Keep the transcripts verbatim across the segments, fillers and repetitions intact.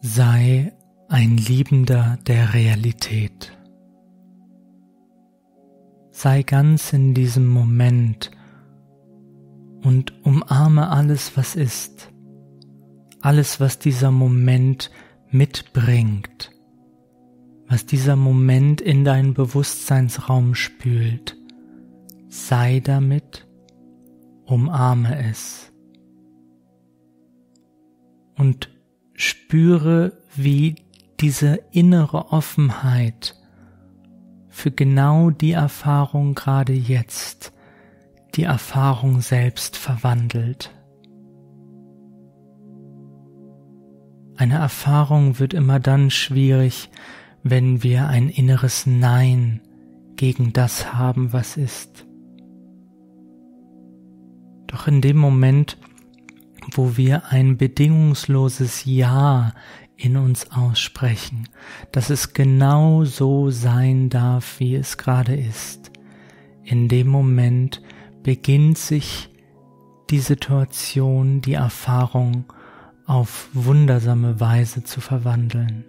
Sei ein Liebender der Realität. Sei ganz in diesem Moment und umarme alles, was ist, alles, was dieser Moment mitbringt, was dieser Moment in deinen Bewusstseinsraum spült. Sei damit, umarme es und spüre, wie diese innere Offenheit für genau die Erfahrung gerade jetzt die Erfahrung selbst verwandelt. Eine Erfahrung wird immer dann schwierig, wenn wir ein inneres Nein gegen das haben, was ist. Doch in dem Moment, wo wir ein bedingungsloses Ja in uns aussprechen, dass es genau so sein darf, wie es gerade ist, in dem Moment beginnt sich die Situation, die Erfahrung auf wundersame Weise zu verwandeln.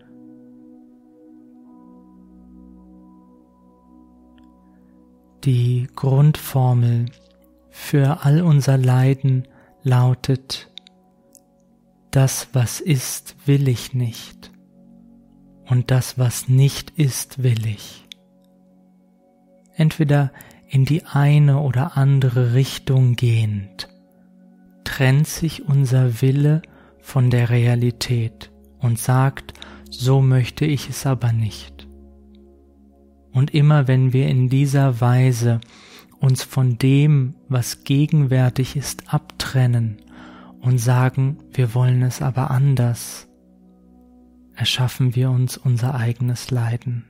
Die Grundformel für all unser Leiden lautet: Das, was ist, will ich nicht, und das, was nicht ist, will ich. Entweder in die eine oder andere Richtung gehend, trennt sich unser Wille von der Realität und sagt, so möchte ich es aber nicht. Und immer wenn wir in dieser Weise uns von dem, was gegenwärtig ist, abtrennen und sagen, wir wollen es aber anders, erschaffen wir uns unser eigenes Leiden.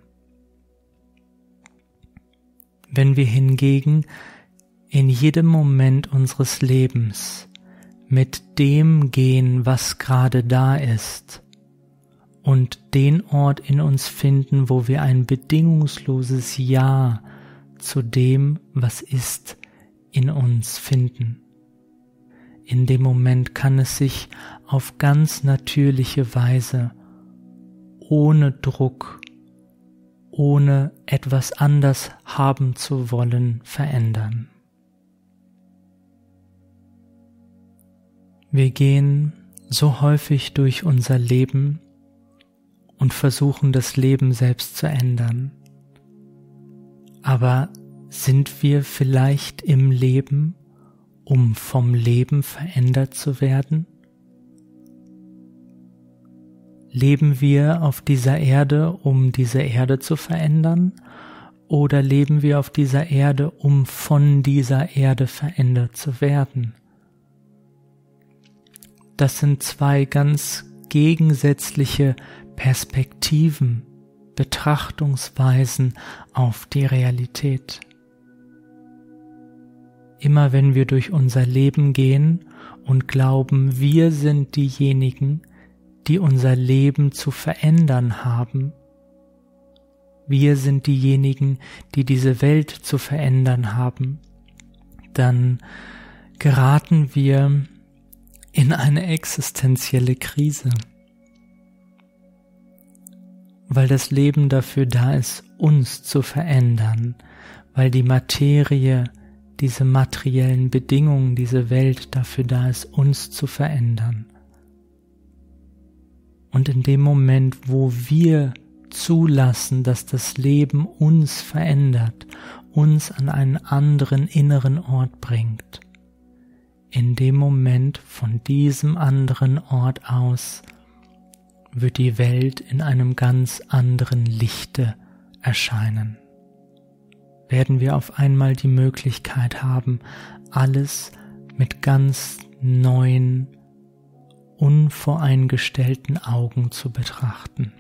Wenn wir hingegen in jedem Moment unseres Lebens mit dem gehen, was gerade da ist, und den Ort in uns finden, wo wir ein bedingungsloses Ja zu dem, was ist, in uns finden. In dem Moment kann es sich auf ganz natürliche Weise, ohne Druck, ohne etwas anders haben zu wollen, verändern. Wir gehen so häufig durch unser Leben und versuchen, das Leben selbst zu ändern. Aber sind wir vielleicht im Leben, um vom Leben verändert zu werden? Leben wir auf dieser Erde, um diese Erde zu verändern? Oder leben wir auf dieser Erde, um von dieser Erde verändert zu werden? Das sind zwei ganz gegensätzliche Perspektiven, Betrachtungsweisen auf die Realität. Immer wenn wir durch unser Leben gehen und glauben, wir sind diejenigen, die unser Leben zu verändern haben, wir sind diejenigen, die diese Welt zu verändern haben, dann geraten wir in eine existenzielle Krise, weil das Leben dafür da ist, uns zu verändern, weil die Materie, diese materiellen Bedingungen, diese Welt dafür da ist, uns zu verändern. Und in dem Moment, wo wir zulassen, dass das Leben uns verändert, uns an einen anderen inneren Ort bringt, in dem Moment von diesem anderen Ort aus wird die Welt in einem ganz anderen Lichte erscheinen. Werden wir auf einmal die Möglichkeit haben, alles mit ganz neuen, unvoreingestellten Augen zu betrachten.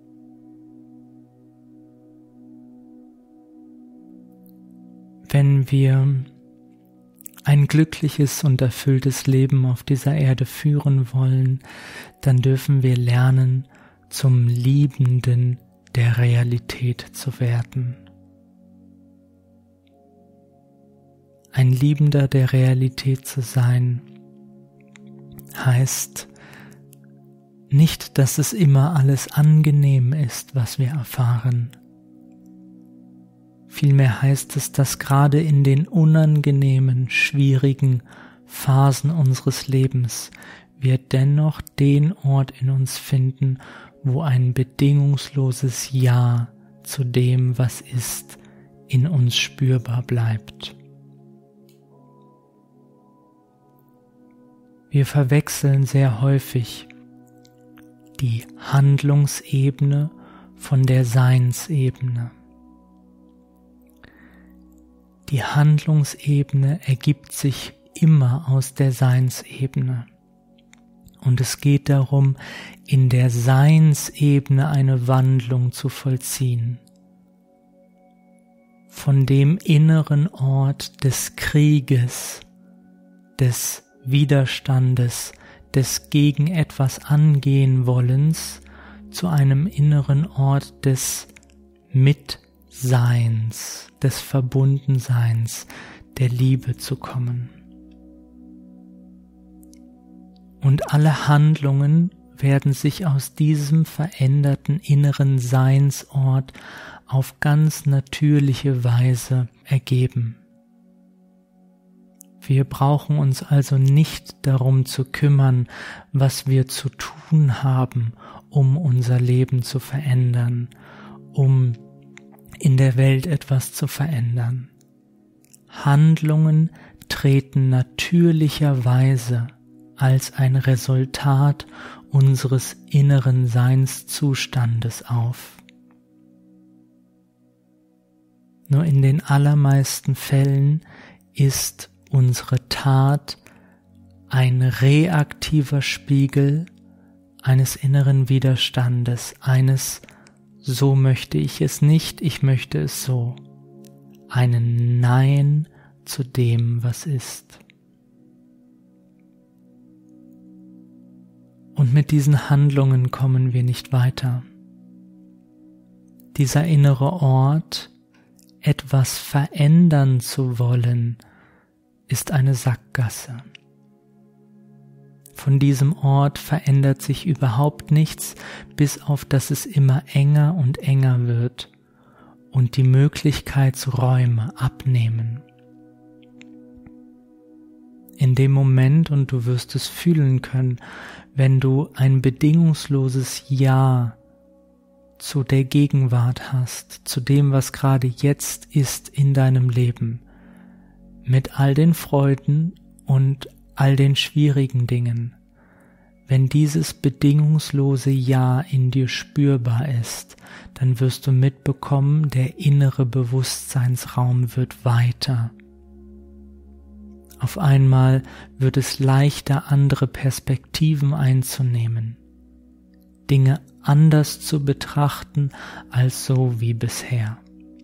Wenn wir ein glückliches und erfülltes Leben auf dieser Erde führen wollen, dann dürfen wir lernen, zum Liebenden der Realität zu werden. Ein Liebender der Realität zu sein, heißt Nicht, dass es immer alles angenehm ist, was wir erfahren. Vielmehr heißt es, dass gerade in den unangenehmen, schwierigen Phasen unseres Lebens wir dennoch den Ort in uns finden, wo ein bedingungsloses Ja zu dem, was ist, in uns spürbar bleibt. Wir verwechseln sehr häufig die Handlungsebene von der Seinsebene. Die Handlungsebene ergibt sich immer aus der Seinsebene. Und es geht darum, in der Seinsebene eine Wandlung zu vollziehen. Von dem inneren Ort des Krieges, des Widerstandes, des gegen etwas angehen Wollens zu einem inneren Ort des Mitseins, des Verbundenseins, der Liebe zu kommen. Und alle Handlungen werden sich aus diesem veränderten inneren Seinsort auf ganz natürliche Weise ergeben. Wir brauchen uns also nicht darum zu kümmern, was wir zu tun haben, um unser Leben zu verändern, um in der Welt etwas zu verändern. Handlungen treten natürlicherweise als ein Resultat unseres inneren Seinszustandes auf. Nur in den allermeisten Fällen ist unsere Tat ein reaktiver Spiegel eines inneren Widerstandes, eines so möchte ich es nicht, ich möchte es so, ein Nein zu dem, was ist. Und mit diesen Handlungen kommen wir nicht weiter. Dieser innere Ort, etwas verändern zu wollen, ist eine Sackgasse. Von diesem Ort verändert sich überhaupt nichts, bis auf dass es immer enger und enger wird und die Möglichkeitsräume abnehmen. In dem Moment, und du wirst es fühlen können, wenn du ein bedingungsloses Ja zu der Gegenwart hast, zu dem, was gerade jetzt ist in deinem Leben, mit all den Freuden und all den schwierigen Dingen, wenn dieses bedingungslose Ja in dir spürbar ist, dann wirst du mitbekommen, der innere Bewusstseinsraum wird weiter. Auf einmal wird es leichter, andere Perspektiven einzunehmen, Dinge anders zu betrachten als so wie bisher.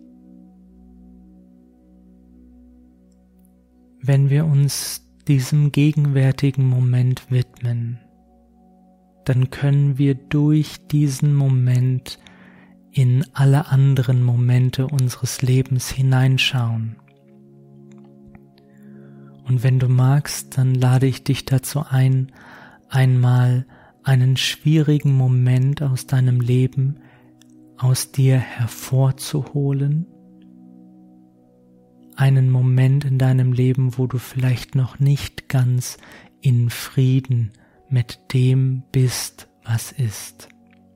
Wenn wir uns diesem gegenwärtigen Moment widmen, dann können wir durch diesen Moment in alle anderen Momente unseres Lebens hineinschauen. Und wenn du magst, dann lade ich dich dazu ein, einmal einen schwierigen Moment aus deinem Leben aus dir hervorzuholen, einen Moment in deinem Leben, wo du vielleicht noch nicht ganz in Frieden mit dem bist, was ist.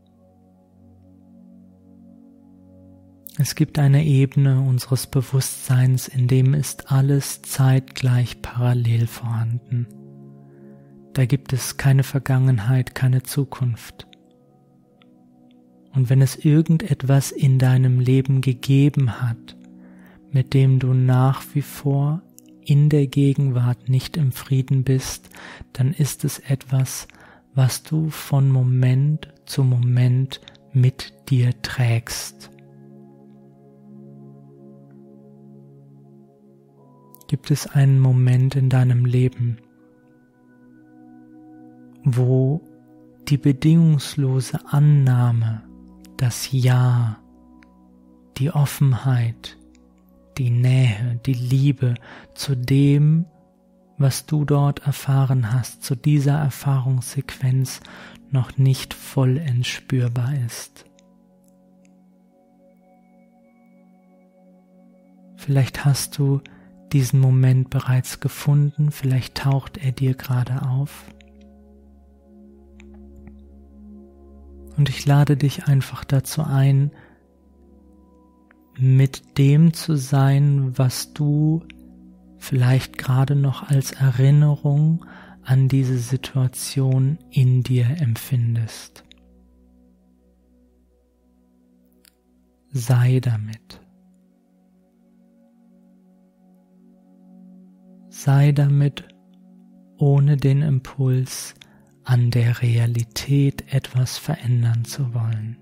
Es gibt eine Ebene unseres Bewusstseins, in dem ist alles zeitgleich parallel vorhanden. Da gibt es keine Vergangenheit, keine Zukunft. Und wenn es irgendetwas in deinem Leben gegeben hat, mit dem du nach wie vor in der Gegenwart nicht im Frieden bist, dann ist es etwas, was du von Moment zu Moment mit dir trägst. Gibt es einen Moment in deinem Leben, wo die bedingungslose Annahme, das Ja, die Offenheit, die Nähe, die Liebe zu dem, was du dort erfahren hast, zu dieser Erfahrungssequenz noch nicht vollends spürbar ist. Vielleicht hast du diesen Moment bereits gefunden, vielleicht taucht er dir gerade auf. Und ich lade dich einfach dazu ein, mit dem zu sein, was du vielleicht gerade noch als Erinnerung an diese Situation in dir empfindest. Sei damit. Sei damit, ohne den Impuls, an der Realität etwas verändern zu wollen.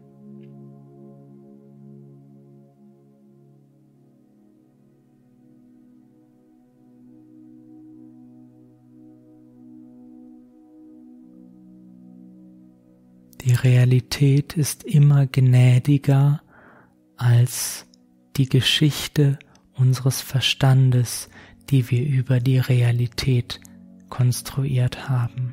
Die Realität ist immer gnädiger als die Geschichte unseres Verstandes, die wir über die Realität konstruiert haben.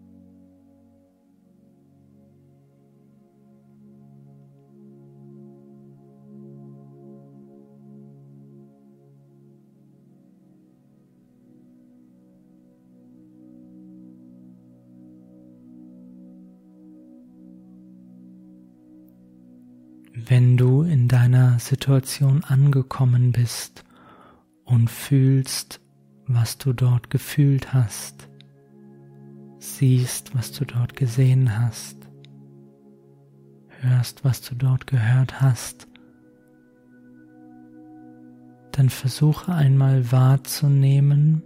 Wenn du in deiner Situation angekommen bist und fühlst, was du dort gefühlt hast, siehst, was du dort gesehen hast, hörst, was du dort gehört hast, dann versuche einmal wahrzunehmen,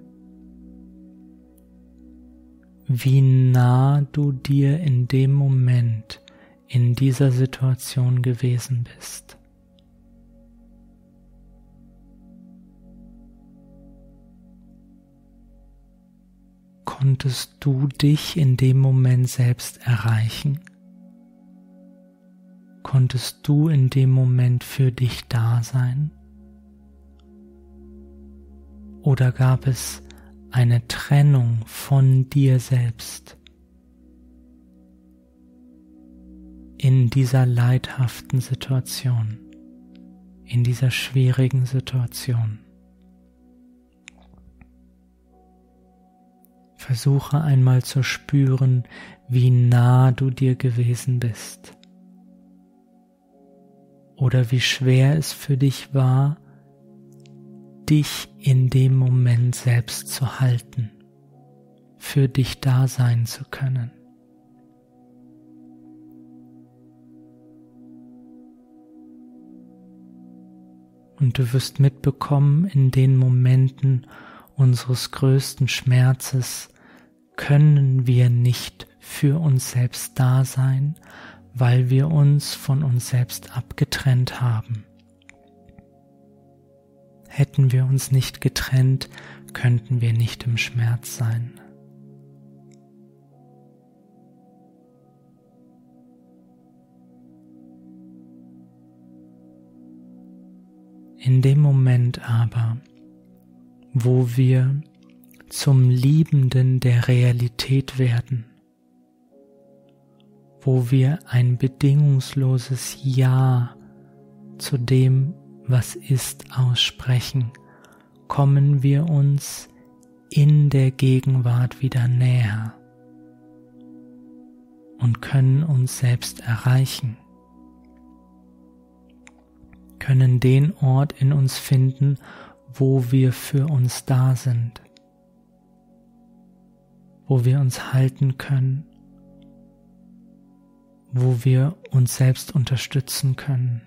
wie nah du dir in dem Moment in dieser Situation gewesen bist. Konntest du dich in dem Moment selbst erreichen? Konntest du in dem Moment für dich da sein? Oder gab es eine Trennung von dir selbst in dieser leidhaften Situation, in dieser schwierigen Situation? Versuche einmal zu spüren, wie nah du dir gewesen bist oder wie schwer es für dich war, dich in dem Moment selbst zu halten, für dich da sein zu können. Und du wirst mitbekommen, in den Momenten unseres größten Schmerzes können wir nicht für uns selbst da sein, weil wir uns von uns selbst abgetrennt haben. Hätten wir uns nicht getrennt, könnten wir nicht im Schmerz sein. In dem Moment aber, wo wir zum Liebenden der Realität werden, wo wir ein bedingungsloses Ja zu dem, was ist, aussprechen, kommen wir uns in der Gegenwart wieder näher und können uns selbst erreichen, können den Ort in uns finden, wo wir für uns da sind, wo wir uns halten können, wo wir uns selbst unterstützen können.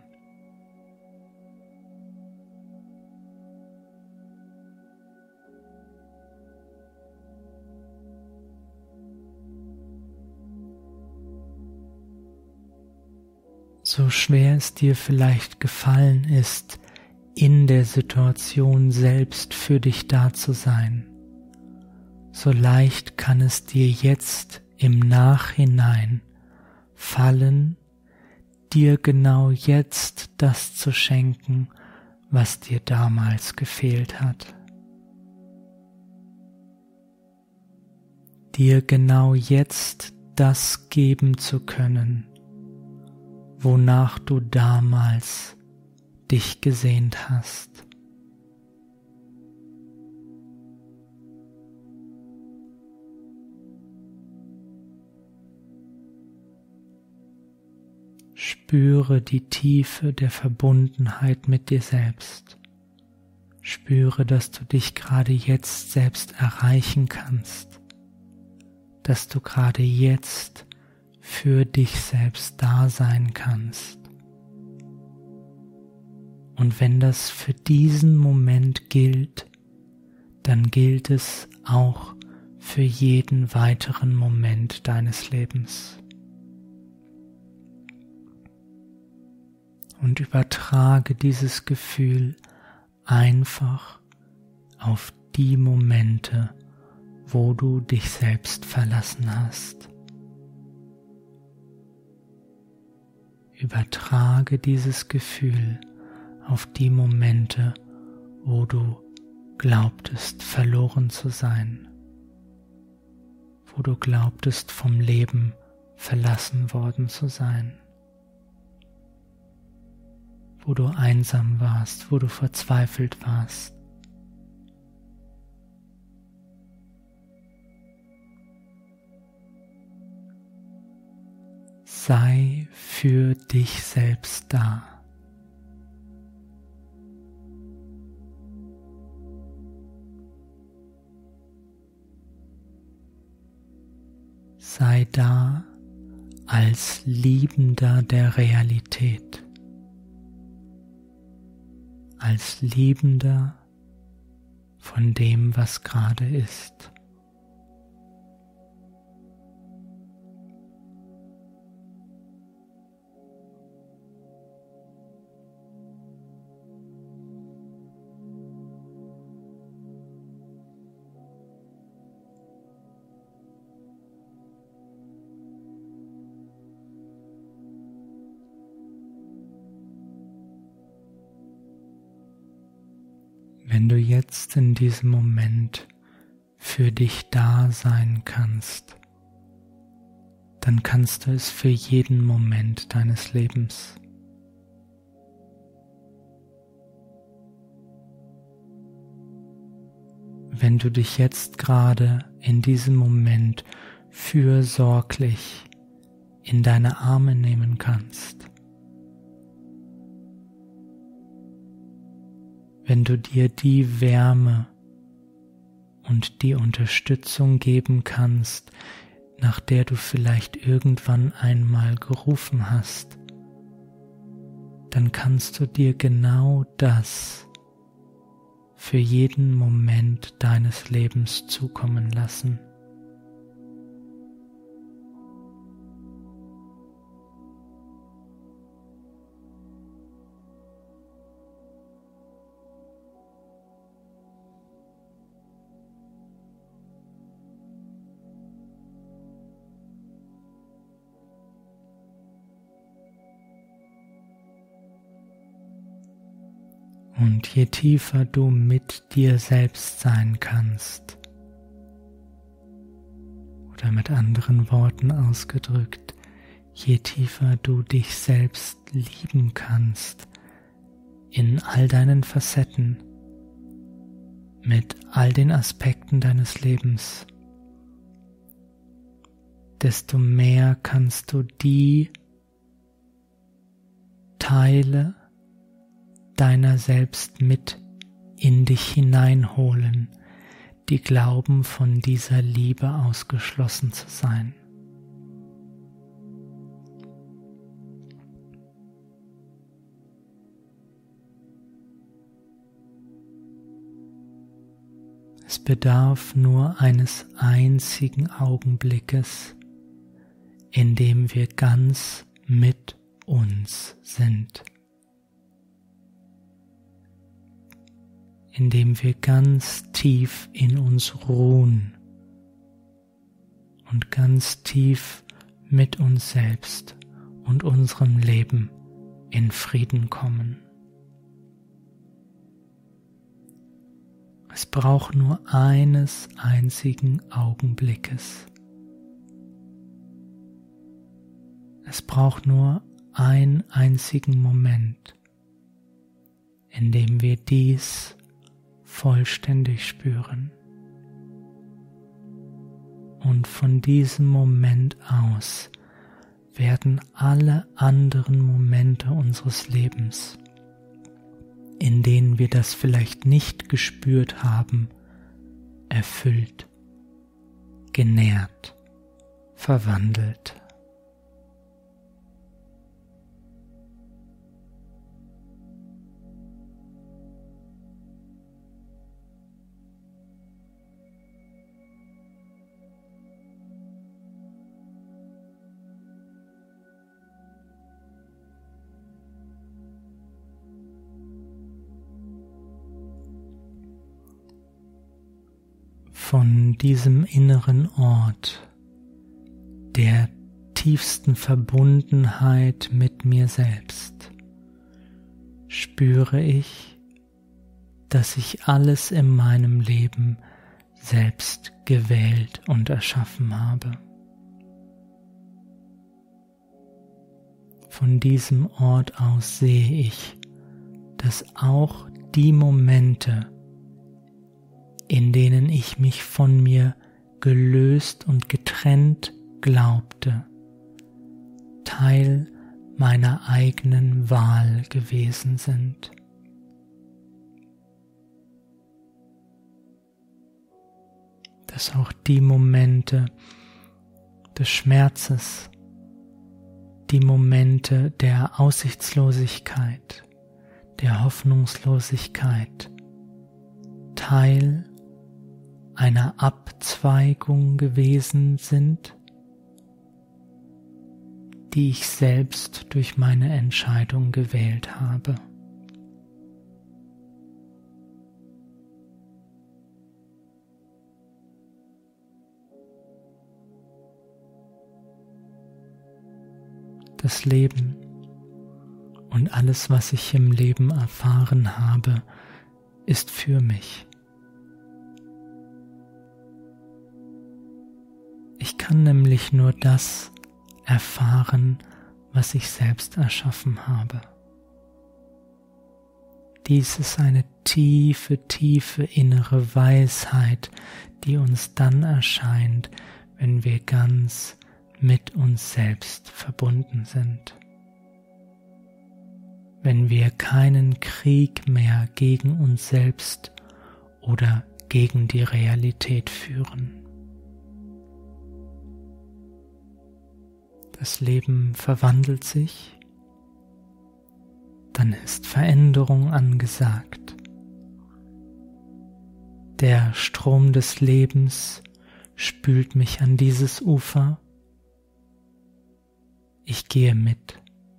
So schwer es dir vielleicht gefallen ist, in der Situation selbst für dich da zu sein, so leicht kann es dir jetzt im Nachhinein fallen, dir genau jetzt das zu schenken, was dir damals gefehlt hat. dir genau jetzt das geben zu können, wonach du damals dich gesehnt hast. Spüre die Tiefe der Verbundenheit mit dir selbst. Spüre, dass du dich gerade jetzt selbst erreichen kannst, dass du gerade jetzt für dich selbst da sein kannst. Und wenn das für diesen Moment gilt, dann gilt es auch für jeden weiteren Moment deines Lebens. Und übertrage dieses Gefühl einfach auf die Momente, wo du dich selbst verlassen hast. Übertrage dieses Gefühl auf die Momente, wo du glaubtest, verloren zu sein, wo du glaubtest, vom Leben verlassen worden zu sein, wo du einsam warst, wo du verzweifelt warst. Sei für dich selbst da. Sei da als Liebender der Realität, als Liebender von dem, was gerade ist. Wenn du jetzt in diesem Moment für dich da sein kannst, dann kannst du es für jeden Moment deines Lebens. Wenn du dich jetzt gerade in diesem Moment fürsorglich in deine Arme nehmen kannst, wenn du dir die Wärme und die Unterstützung geben kannst, nach der du vielleicht irgendwann einmal gerufen hast, dann kannst du dir genau das für jeden Moment deines Lebens zukommen lassen. Und je tiefer du mit dir selbst sein kannst, oder mit anderen Worten ausgedrückt, je tiefer du dich selbst lieben kannst, in all deinen Facetten, mit all den Aspekten deines Lebens, desto mehr kannst du die Teile deiner selbst mit in dich hineinholen, die glauben, von dieser Liebe ausgeschlossen zu sein. Es bedarf nur eines einzigen Augenblickes, in dem wir ganz mit uns sind, in dem wir ganz tief in uns ruhen und ganz tief mit uns selbst und unserem Leben in Frieden kommen. Es braucht nur eines einzigen Augenblickes. Es braucht nur einen einzigen Moment, in dem wir dies vollständig spüren. Und von diesem Moment aus werden alle anderen Momente unseres Lebens, in denen wir das vielleicht nicht gespürt haben, erfüllt, genährt, verwandelt. Von diesem inneren Ort der tiefsten Verbundenheit mit mir selbst spüre ich, dass ich alles in meinem Leben selbst gewählt und erschaffen habe. Von diesem Ort aus sehe ich, dass auch die Momente, in denen ich mich von mir gelöst und getrennt glaubte, Teil meiner eigenen Wahl gewesen sind. Dass auch die Momente des Schmerzes, die Momente der Aussichtslosigkeit, der Hoffnungslosigkeit, Teil einer Abzweigung gewesen sind, die ich selbst durch meine Entscheidung gewählt habe. Das Leben und alles, was ich im Leben erfahren habe, ist für mich. Ich kann nämlich nur das erfahren, was ich selbst erschaffen habe. Dies ist eine tiefe, tiefe innere Weisheit, die uns dann erscheint, wenn wir ganz mit uns selbst verbunden sind. Wenn wir keinen Krieg mehr gegen uns selbst oder gegen die Realität führen. Das Leben verwandelt sich, dann ist Veränderung angesagt. Der Strom des Lebens spült mich an dieses Ufer. Ich gehe mit.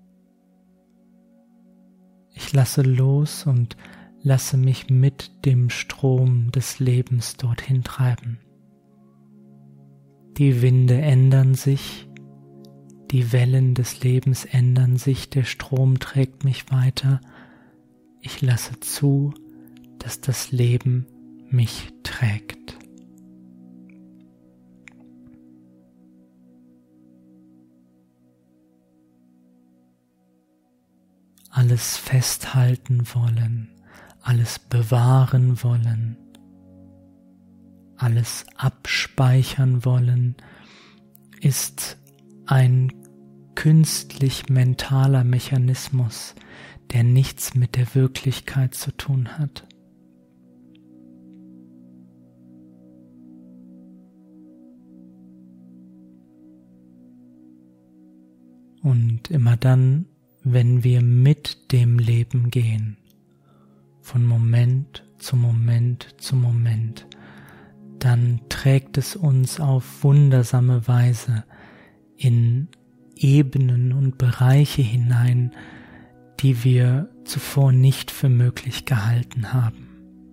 Ich lasse los und lasse mich mit dem Strom des Lebens dorthin treiben. Die Winde ändern sich, die Wellen des Lebens ändern sich, der Strom trägt mich weiter. Ich lasse zu, dass das Leben mich trägt. Alles festhalten wollen, alles bewahren wollen, alles abspeichern wollen, ist ein künstlich mentaler Mechanismus, der nichts mit der Wirklichkeit zu tun hat. Und immer dann, wenn wir mit dem Leben gehen, von Moment zu Moment zu Moment, dann trägt es uns auf wundersame Weise in Ebenen und Bereiche hinein, die wir zuvor nicht für möglich gehalten haben.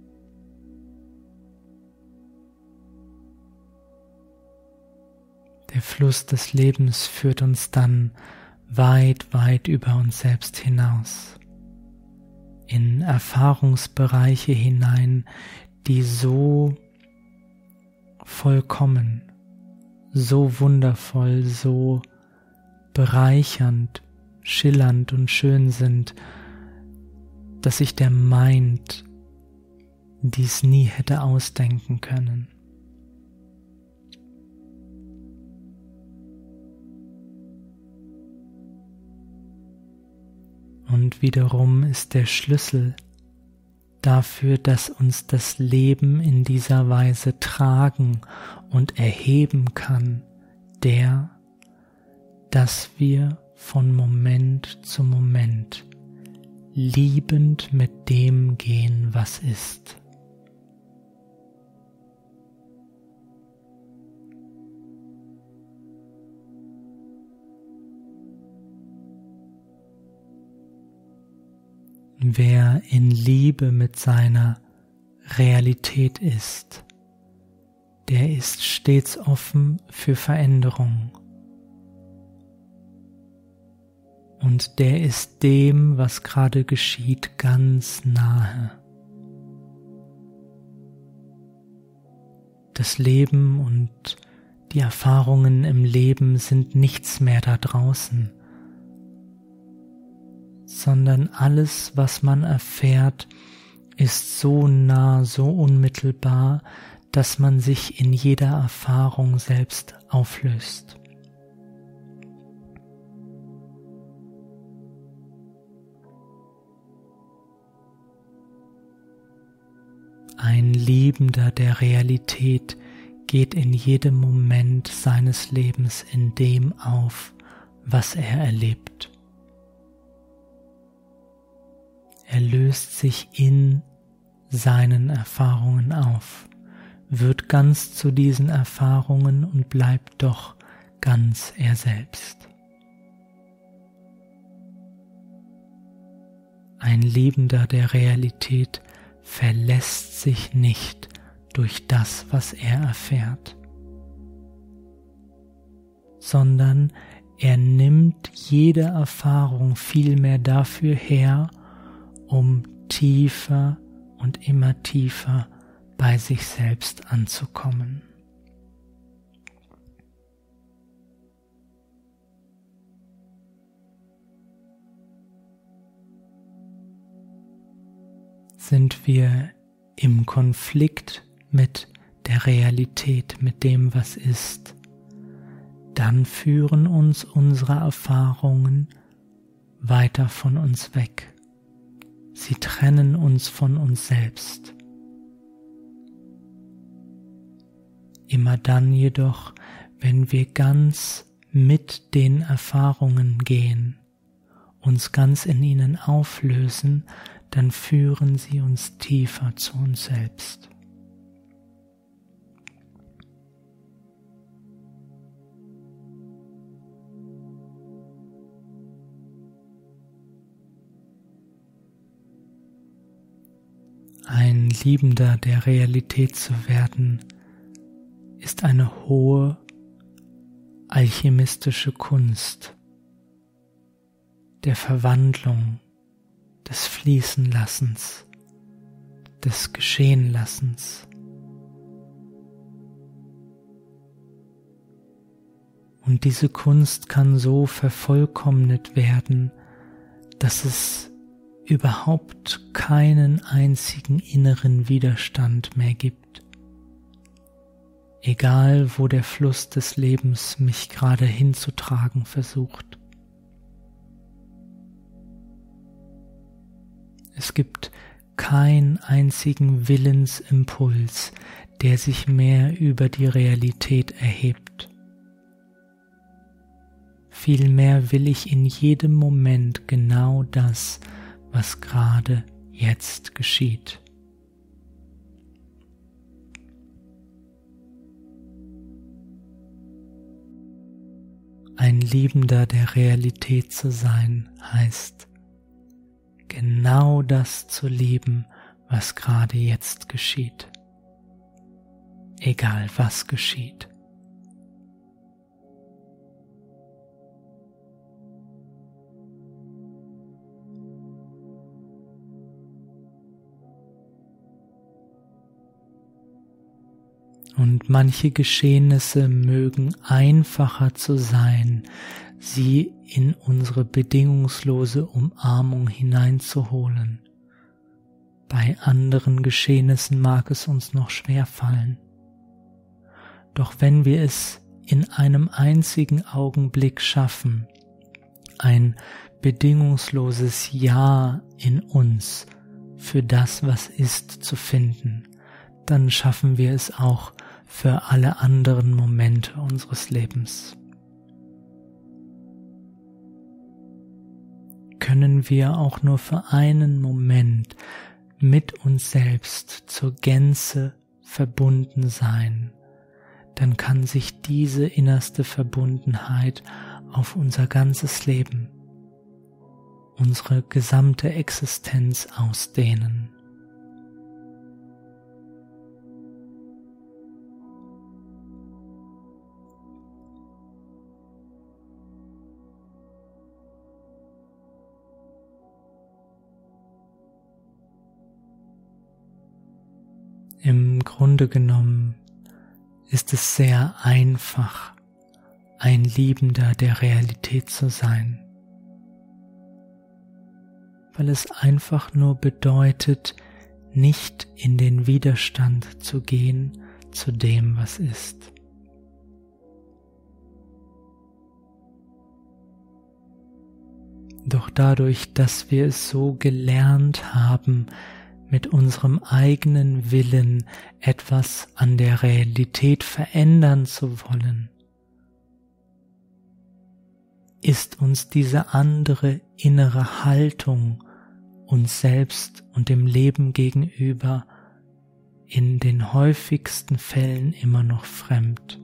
Der Fluss des Lebens führt uns dann weit, weit über uns selbst hinaus, in Erfahrungsbereiche hinein, die so vollkommen, so wundervoll, so bereichernd, schillernd und schön sind, dass sich der Mind dies nie hätte ausdenken können. Und wiederum ist der Schlüssel dafür, dass uns das Leben in dieser Weise tragen und erheben kann, der, dass wir von Moment zu Moment liebend mit dem gehen, was ist. Wer in Liebe mit seiner Realität ist, der ist stets offen für Veränderung. Und der ist dem, was gerade geschieht, ganz nahe. Das Leben und die Erfahrungen im Leben sind nichts mehr da draußen, sondern alles, was man erfährt, ist so nah, so unmittelbar, dass man sich in jeder Erfahrung selbst auflöst. Ein Liebender der Realität geht in jedem Moment seines Lebens in dem auf, was er erlebt. Er löst sich in seinen Erfahrungen auf, wird ganz zu diesen Erfahrungen und bleibt doch ganz er selbst. Ein Liebender der Realität verlässt sich nicht durch das, was er erfährt, sondern er nimmt jede Erfahrung vielmehr dafür her, um tiefer und immer tiefer bei sich selbst anzukommen. Sind wir im Konflikt mit der Realität, mit dem, was ist, dann führen uns unsere Erfahrungen weiter von uns weg. Sie trennen uns von uns selbst. Immer dann jedoch, wenn wir ganz mit den Erfahrungen gehen, uns ganz in ihnen auflösen, dann führen sie uns tiefer zu uns selbst. Ein Liebender der Realität zu werden, ist eine hohe alchemistische Kunst der Verwandlung, des Fließenlassens, des Geschehenlassens. Und diese Kunst kann so vervollkommnet werden, dass es überhaupt keinen einzigen inneren Widerstand mehr gibt. Egal, wo der Fluss des Lebens mich gerade hinzutragen versucht. Es gibt keinen einzigen Willensimpuls, der sich mehr über die Realität erhebt. Vielmehr will ich in jedem Moment genau das, was gerade jetzt geschieht. Ein Liebender der Realität zu sein, heißt, genau das zu lieben, was gerade jetzt geschieht. Egal was geschieht. Und manche Geschehnisse mögen einfacher zu sein, sie in unsere bedingungslose Umarmung hineinzuholen. Bei anderen Geschehnissen mag es uns noch schwerfallen. Doch wenn wir es in einem einzigen Augenblick schaffen, ein bedingungsloses Ja in uns für das, was ist, zu finden, dann schaffen wir es auch für alle anderen Momente unseres Lebens. Können wir auch nur für einen Moment mit uns selbst zur Gänze verbunden sein, dann kann sich diese innerste Verbundenheit auf unser ganzes Leben, unsere gesamte Existenz ausdehnen. Im Grunde genommen ist es sehr einfach, ein Liebender der Realität zu sein, weil es einfach nur bedeutet, nicht in den Widerstand zu gehen zu dem, was ist. Doch dadurch, dass wir es so gelernt haben, mit unserem eigenen Willen etwas an der Realität verändern zu wollen, ist uns diese andere innere Haltung uns selbst und dem Leben gegenüber in den häufigsten Fällen immer noch fremd.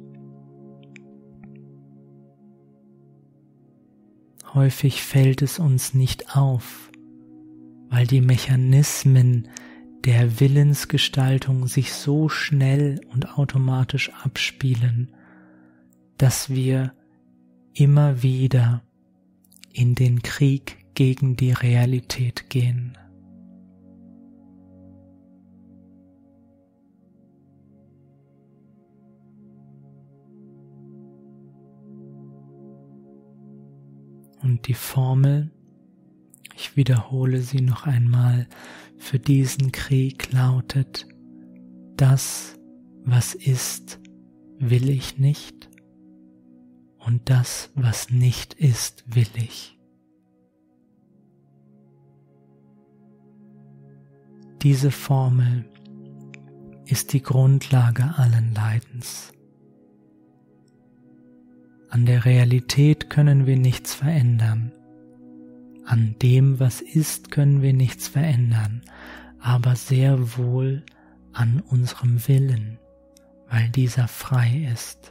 Häufig fällt es uns nicht auf, weil die Mechanismen der Willensgestaltung sich so schnell und automatisch abspielen, dass wir immer wieder in den Krieg gegen die Realität gehen. Und die Formel, ich wiederhole sie noch einmal, für diesen Krieg lautet: Das, was ist, will ich nicht, und das, was nicht ist, will ich. Diese Formel ist die Grundlage allen Leidens. An der Realität können wir nichts verändern. An dem, was ist, können wir nichts verändern, aber sehr wohl an unserem Willen, weil dieser frei ist.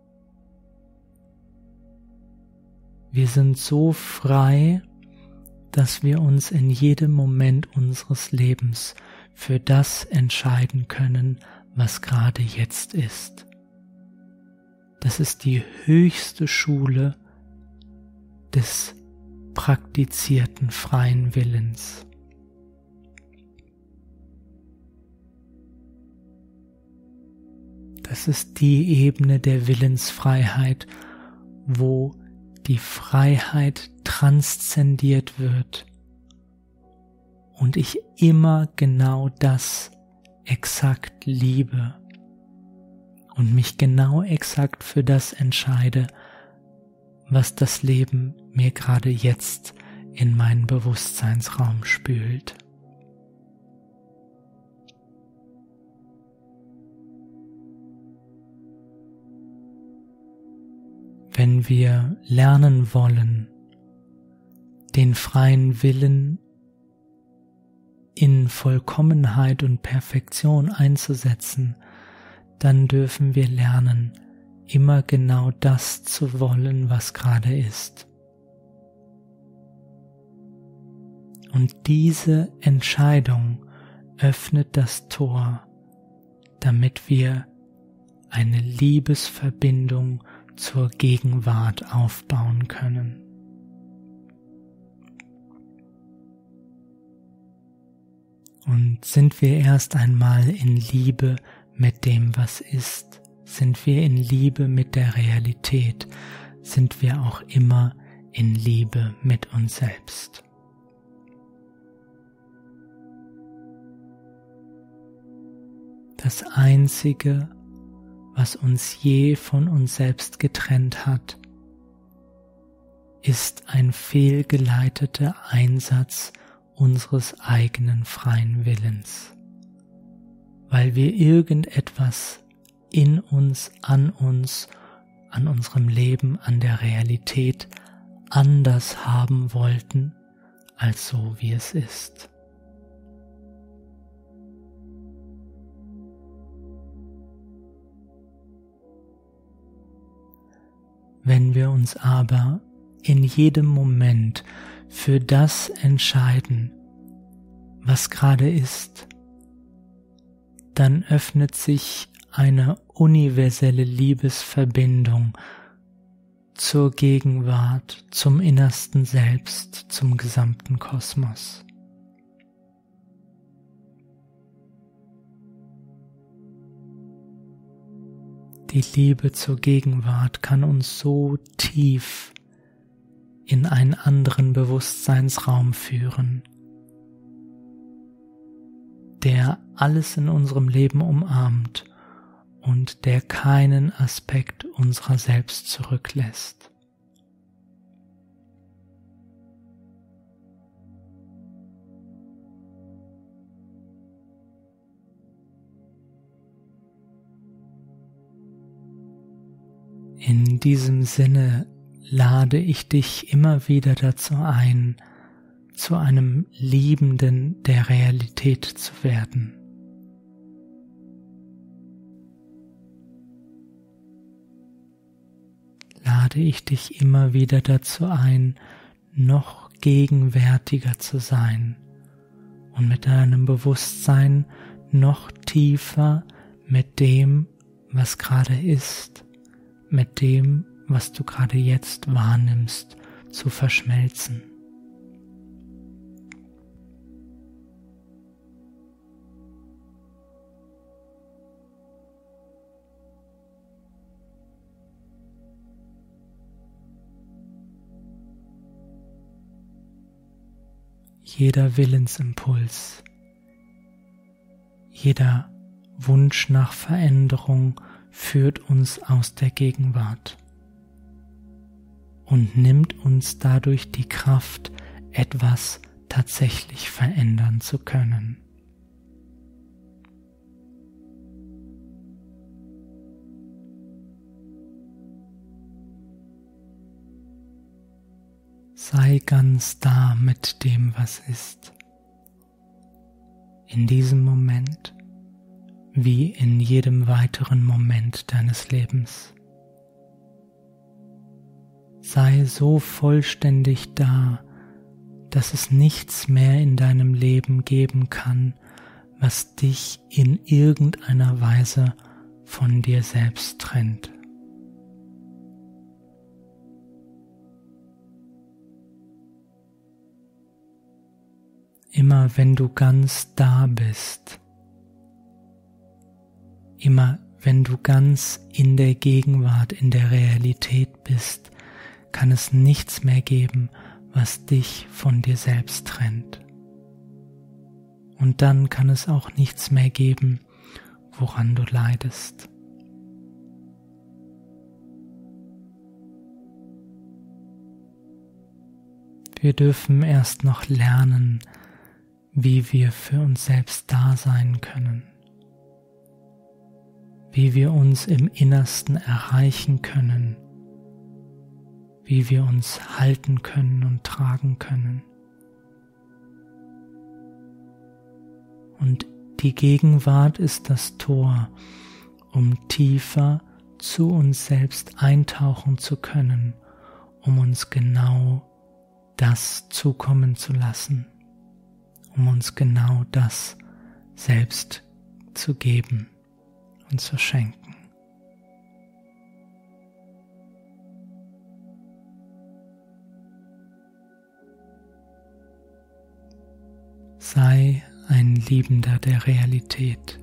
Wir sind so frei, dass wir uns in jedem Moment unseres Lebens für das entscheiden können, was gerade jetzt ist. Das ist die höchste Schule des praktizierten freien Willens. Das ist die Ebene der Willensfreiheit, wo die Freiheit transzendiert wird und ich immer genau das exakt liebe und mich genau exakt für das entscheide, was das Leben mir gerade jetzt in meinen Bewusstseinsraum spült. Wenn wir lernen wollen, den freien Willen in Vollkommenheit und Perfektion einzusetzen, dann dürfen wir lernen, immer genau das zu wollen, was gerade ist. Und diese Entscheidung öffnet das Tor, damit wir eine Liebesverbindung zur Gegenwart aufbauen können. Und sind wir erst einmal in Liebe mit dem, was ist, sind wir in Liebe mit der Realität, sind wir auch immer in Liebe mit uns selbst. Das Einzige, was uns je von uns selbst getrennt hat, ist ein fehlgeleiteter Einsatz unseres eigenen freien Willens, weil wir irgendetwas in uns, an uns, an unserem Leben, an der Realität anders haben wollten, als so wie es ist. Wenn wir uns aber in jedem Moment für das entscheiden, was gerade ist, dann öffnet sich eine universelle Liebesverbindung zur Gegenwart, zum innersten Selbst, zum gesamten Kosmos. Die Liebe zur Gegenwart kann uns so tief in einen anderen Bewusstseinsraum führen, der alles in unserem Leben umarmt und der keinen Aspekt unserer selbst zurücklässt. In diesem Sinne lade ich dich immer wieder dazu ein, zu einem Liebenden der Realität zu werden. Lade ich dich immer wieder dazu ein, noch gegenwärtiger zu sein und mit deinem Bewusstsein noch tiefer mit dem, was gerade ist, mit dem, was du gerade jetzt wahrnimmst, zu verschmelzen. Jeder Willensimpuls, jeder Wunsch nach Veränderung führt uns aus der Gegenwart und nimmt uns dadurch die Kraft, etwas tatsächlich verändern zu können. Sei ganz da mit dem, was ist. In diesem Moment, wie in jedem weiteren Moment deines Lebens. Sei so vollständig da, dass es nichts mehr in deinem Leben geben kann, was dich in irgendeiner Weise von dir selbst trennt. Immer wenn du ganz da bist, immer wenn du ganz in der Gegenwart, in der Realität bist, kann es nichts mehr geben, was dich von dir selbst trennt. Und dann kann es auch nichts mehr geben, woran du leidest. Wir dürfen erst noch lernen, wie wir für uns selbst da sein können, wie wir uns im Innersten erreichen können, wie wir uns halten können und tragen können. Und die Gegenwart ist das Tor, um tiefer zu uns selbst eintauchen zu können, um uns genau das zukommen zu lassen, um uns genau das selbst zu geben und zu schenken. Sei ein Liebender der Realität.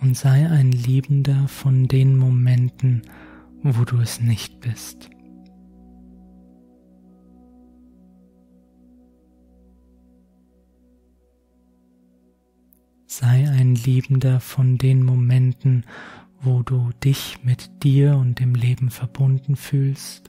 und sei ein Liebender von den Momenten, wo du es nicht bist. Sei ein Liebender von den Momenten, wo du dich mit dir und dem Leben verbunden fühlst.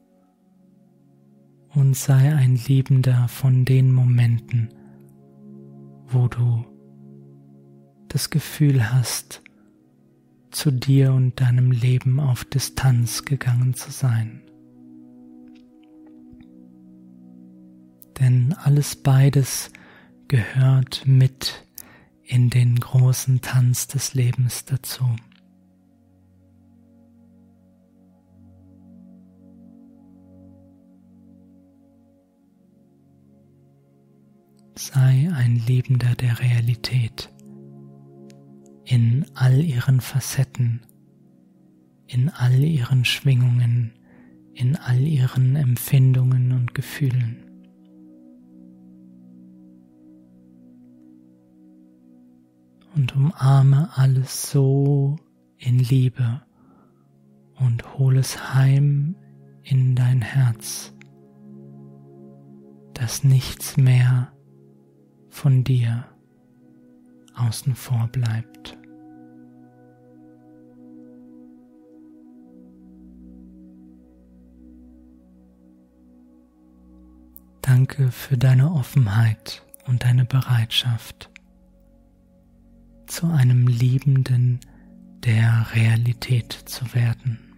Und sei ein Liebender von den Momenten, wo du das Gefühl hast, zu dir und deinem Leben auf Distanz gegangen zu sein. Denn alles beides gehört mit in den großen Tanz des Lebens dazu. Sei ein Liebender der Realität in all ihren Facetten, in all ihren Schwingungen, in all ihren Empfindungen und Gefühlen. Und umarme alles so in Liebe und hol es heim in dein Herz, dass nichts mehr von dir außen vor bleibt. Danke für deine Offenheit und deine Bereitschaft, zu einem Liebenden der Realität zu werden.